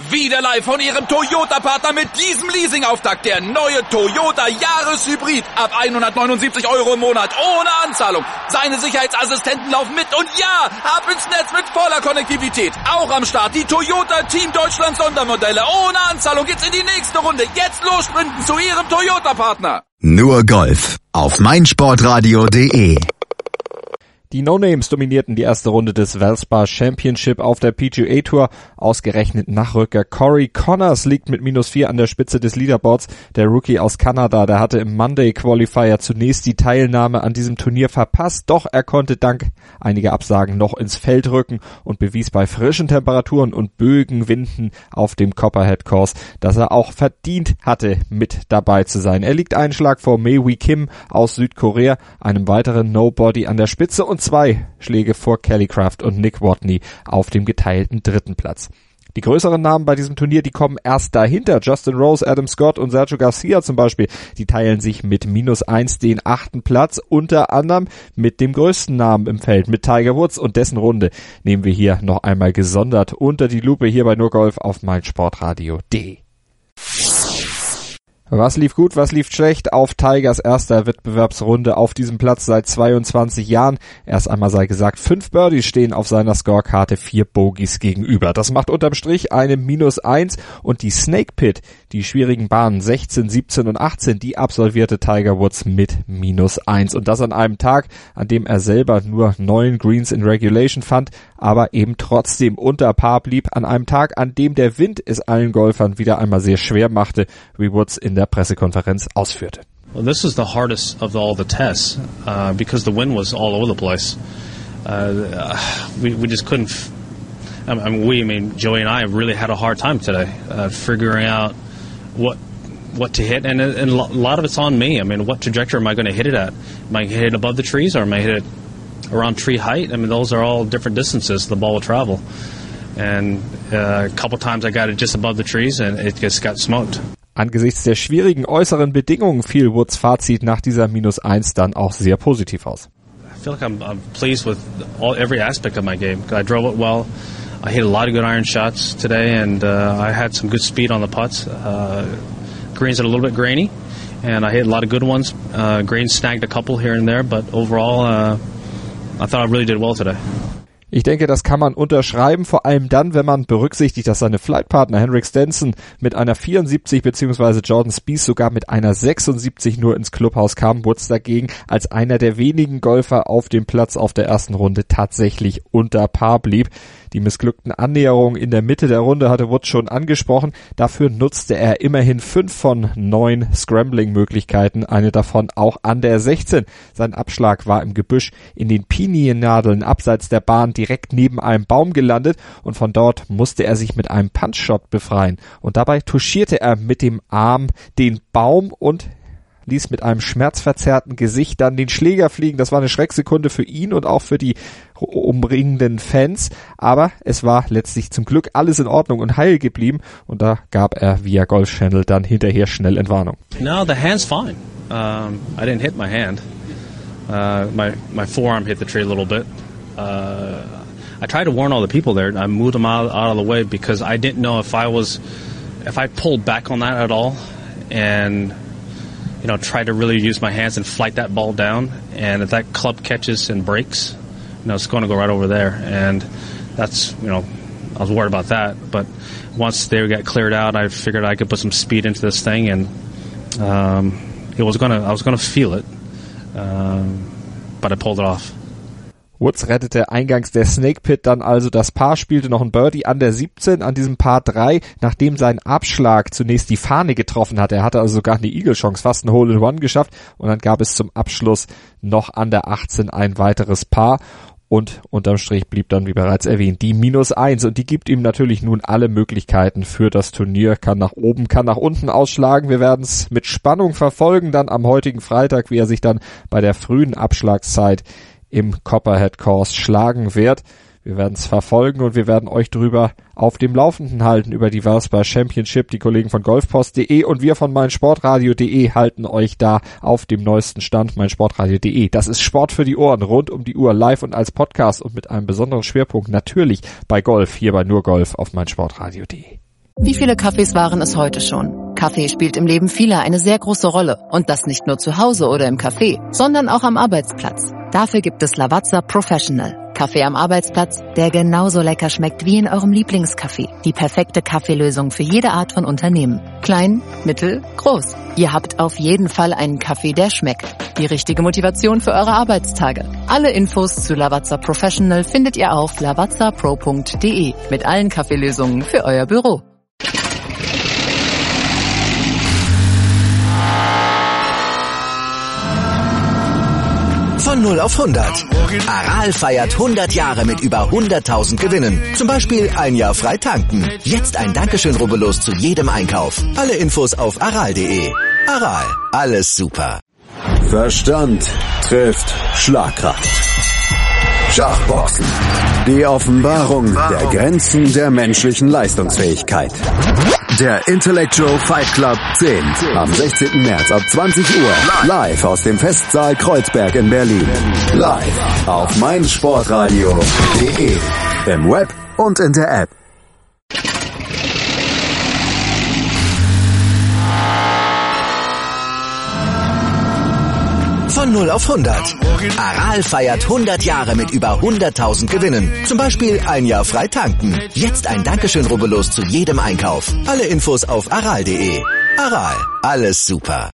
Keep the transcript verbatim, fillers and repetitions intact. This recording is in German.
Wieder live von Ihrem Toyota-Partner mit diesem Leasing-Auftakt. Der neue Toyota Jahreshybrid. Ab hundertneunundsiebzig Euro im Monat. Ohne Anzahlung. Seine Sicherheitsassistenten laufen mit. Und ja, ab ins Netz mit voller Konnektivität. Auch am Start die Toyota Team Deutschland Sondermodelle. Ohne Anzahlung geht's in die nächste Runde. Jetzt los sprinten zu Ihrem Toyota-Partner. Nur Golf auf meinsportradio punkt de. Die No-Names dominierten die erste Runde des Valspar Championship auf der P G A Tour. Ausgerechnet Nachrücker Corey Connors liegt mit minus vier an der Spitze des Leaderboards. Der Rookie aus Kanada, der hatte im Monday Qualifier zunächst die Teilnahme an diesem Turnier verpasst. Doch er konnte dank einiger Absagen noch ins Feld rücken und bewies bei frischen Temperaturen und Bögenwinden auf dem Copperhead Course, dass er auch verdient hatte, mit dabei zu sein. Er liegt einen Schlag vor Mei Wei Kim aus Südkorea, einem weiteren Nobody an der Spitze, und zwei Schläge vor Kelly Craft und Nick Watney auf dem geteilten dritten Platz. Die größeren Namen bei diesem Turnier, die kommen erst dahinter. Justin Rose, Adam Scott und Sergio Garcia zum Beispiel, die teilen sich mit minus eins den achten Platz, unter anderem mit dem größten Namen im Feld, mit Tiger Woods, und dessen Runde nehmen wir hier noch einmal gesondert unter die Lupe hier bei Nur Golf auf meinsportradio punkt de. Was lief gut, was lief schlecht auf Tigers erster Wettbewerbsrunde auf diesem Platz seit zweiundzwanzig Jahren. Erst einmal sei gesagt, fünf Birdies stehen auf seiner Scorekarte, vier Bogies gegenüber. Das macht unterm Strich eine minus eins, und die Snake Pit, die schwierigen Bahnen sechzehn, siebzehn und achtzehn, die absolvierte Tiger Woods mit minus eins. Und das an einem Tag, an dem er selber nur neun Greens in Regulation fand, aber eben trotzdem unter Par blieb, an einem Tag, an dem der Wind es allen Golfern wieder einmal sehr schwer machte, wie Woods in der Pressekonferenz ausführte. Well, this is the hardest of all the tests uh, because the wind was all over the place. Uh, we we just couldn't. F- I mean, we, I mean, Joey and I really had a hard time today uh, figuring out what what to hit, and, and a lot of it's on me. I mean, what trajectory am I going to hit it at? Am I going to hit it above the trees, or am I hit it around tree height? I mean, those are all different distances the ball will travel. And uh, a couple times I got it just above the trees, and it just got smoked. Angesichts der schwierigen äußeren Bedingungen fiel Woods Fazit nach dieser minus eins dann auch sehr positiv aus. I feel like I'm, I'm pleased with all, every aspect of my game. I drove it well. I hit a lot of good iron shots today, and uh, I had some good speed on the putts. Uh, greens are a little bit grainy, and I hit a lot of good ones. Uh, greens snagged a couple here and there, but overall, uh, I thought I really did well today. Ich denke, das kann man unterschreiben, vor allem dann, wenn man berücksichtigt, dass seine Flightpartner Henrik Stenson mit einer vierundsiebzig bzw. Jordan Spieth sogar mit einer sechsundsiebzig nur ins Clubhaus kam. Woods dagegen als einer der wenigen Golfer auf dem Platz auf der ersten Runde tatsächlich unter Par blieb. Die missglückten Annäherungen in der Mitte der Runde hatte Woods schon angesprochen. Dafür nutzte er immerhin fünf von neun Scrambling-Möglichkeiten, eine davon auch an der sechzehn. Sein Abschlag war im Gebüsch in den Piniennadeln abseits der Bahn direkt neben einem Baum gelandet, und von dort musste er sich mit einem Punch-Shot befreien. Und dabei touchierte er mit dem Arm den Baum und ließ mit einem schmerzverzerrten Gesicht dann den Schläger fliegen. Das war eine Schrecksekunde für ihn und auch für die umringenden Fans, aber es war letztlich zum Glück alles in Ordnung und heil geblieben, und da gab er via Golf Channel dann hinterher schnell Entwarnung. No, the hand's fine. Um, I didn't hit my hand. Uh, my my forearm hit the tree a little bit. Uh, I tried to warn all the people there. I moved them out, out of the way because I didn't know if I was, if I pulled back on that at all, and you know, try to really use my hands and flight that ball down. And if that club catches and breaks, you know, it's going to go right over there. And that's, you know, I was worried about that. But once they got cleared out, I figured I could put some speed into this thing, and um, it was gonna, I was gonna feel it, um, but I pulled it off. Woods rettete eingangs der Snake Pit dann also das Paar, spielte noch ein Birdie an der siebzehn, an diesem Par drei, nachdem sein Abschlag zunächst die Fahne getroffen hatte. Er hatte also sogar eine Eagle-Chance, fast ein Hole-in-One geschafft, und dann gab es zum Abschluss noch an der achtzehn ein weiteres Par. Und unterm Strich blieb dann, wie bereits erwähnt, die minus eins, und die gibt ihm natürlich nun alle Möglichkeiten für das Turnier, kann nach oben, kann nach unten ausschlagen. Wir werden es mit Spannung verfolgen, dann am heutigen Freitag, wie er sich dann bei der frühen Abschlagszeit im Copperhead Course schlagen wird. Wir werden es verfolgen, und wir werden euch drüber auf dem Laufenden halten über die Valspar Championship. Die Kollegen von golfpost punkt de und wir von meinsportradio punkt de halten euch da auf dem neuesten Stand. meinsportradio punkt de. Das ist Sport für die Ohren, rund um die Uhr, live und als Podcast und mit einem besonderen Schwerpunkt natürlich bei Golf, hier bei Nur Golf auf meinsportradio punkt de. Wie viele Kaffees waren es heute schon? Kaffee spielt im Leben vieler eine sehr große Rolle. Und das nicht nur zu Hause oder im Café, sondern auch am Arbeitsplatz. Dafür gibt es Lavazza Professional. Kaffee am Arbeitsplatz, der genauso lecker schmeckt wie in eurem Lieblingscafé. Die perfekte Kaffeelösung für jede Art von Unternehmen. Klein, mittel, groß. Ihr habt auf jeden Fall einen Kaffee, der schmeckt. Die richtige Motivation für eure Arbeitstage. Alle Infos zu Lavazza Professional findet ihr auf lavazza pro punkt de mit allen Kaffeelösungen für euer Büro. Von null auf hundert. Aral feiert hundert Jahre mit über hunderttausend Gewinnen. Zum Beispiel ein Jahr frei tanken. Jetzt ein Dankeschön, rubbellos zu jedem Einkauf. Alle Infos auf aral punkt de. Aral, alles super. Verstand trifft Schlagkraft. Schachboxen. Die Offenbarung der Grenzen der menschlichen Leistungsfähigkeit. Der Intellectual Fight Club zehn. Am sechzehnten März ab zwanzig Uhr. Live aus dem Festsaal Kreuzberg in Berlin. Live auf meinsportradio punkt de. Im Web und in der App. Von null auf hundert. Aral feiert hundert Jahre mit über hunderttausend Gewinnen. Zum Beispiel ein Jahr frei tanken. Jetzt ein Dankeschön, rubbellos zu jedem Einkauf. Alle Infos auf aral punkt de. Aral, alles super.